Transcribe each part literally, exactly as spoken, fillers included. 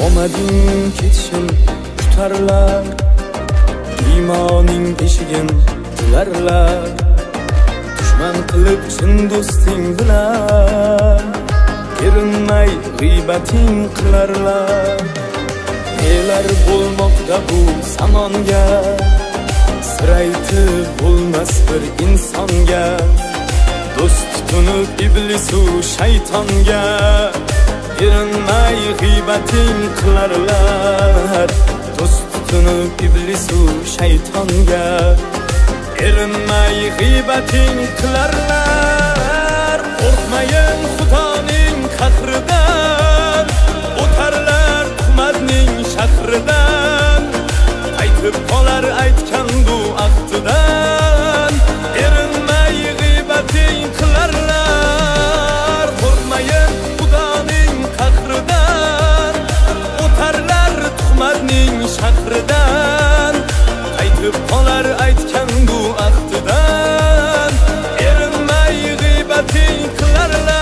omading ketishim kutarlar, iymoning eshigin tilarlar. Dushman qilib chin do'sting bilan erinmay g'iybating qilarlar. Nelar bo'lmoqda bu zamonga, sir aytib bo'lmas bir insonga. Do'st tutunib iblisu shaytonga erinmay g'iybating qilarlar. Do'st tutunib iblisu shaytonga erinmay g'iybating qilarlar. Qo'rqmayin Xudoning qahridan, o'tarlar tuhmatning shahridan. Qaytib qolar aytgan bu ahdidan, erinmay g'iybating qilarlar. Qo'rqmayin Xudoning qahridan, o'tarlar tuhmatning shahridan. Qaytib qolar aytgan bu ahdidan, erinmay g'iybating qilarlar.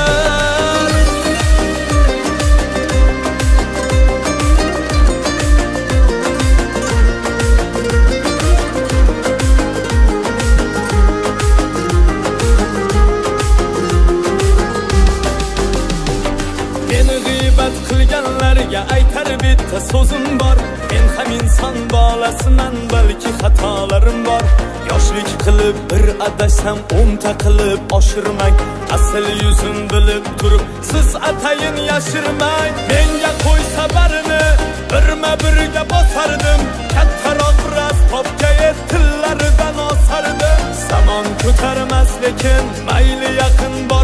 Qilganlarga aytar bitta so'zim bor. Men ham inson bolasiman, balki xatolarim bor. Yoshlik qilib bir adashsam o'nta qilib oshirmang. Asl yuzim bilib turib siz atayin yashirmang. Menga qo'ysa barini birma birga bosardim. Kattaroq ras topgay tillaridan osardim. Zamon ko'tarmas lekin mayli yaqin